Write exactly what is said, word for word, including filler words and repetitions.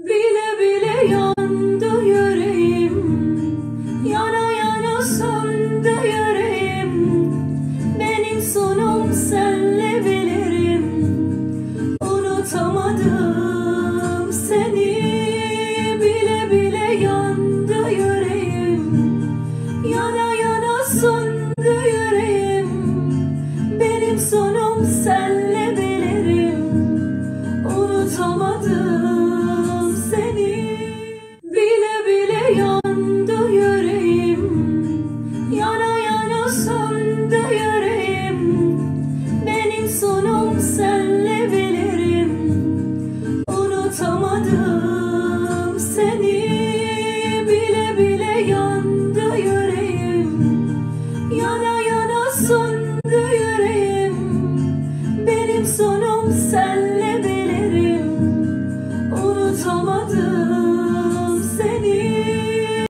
Bile bile yandı yüreğim, yana yana söndü yüreğim. Benim sonum senle bilirim, unutamadım seni. Bile bile yandı yüreğim, yana yana söndü yüreğim. Benim sonum senle bilirim, unutamadım seni. Bile bile yandı yüreğim, yana yana söndü yüreğim. Benim sonum senle bilirim, unutamadım seni. Bile bile yandı yüreğim, yana yana söndü yüreğim. Benim sonum senle bilirim, unutamadım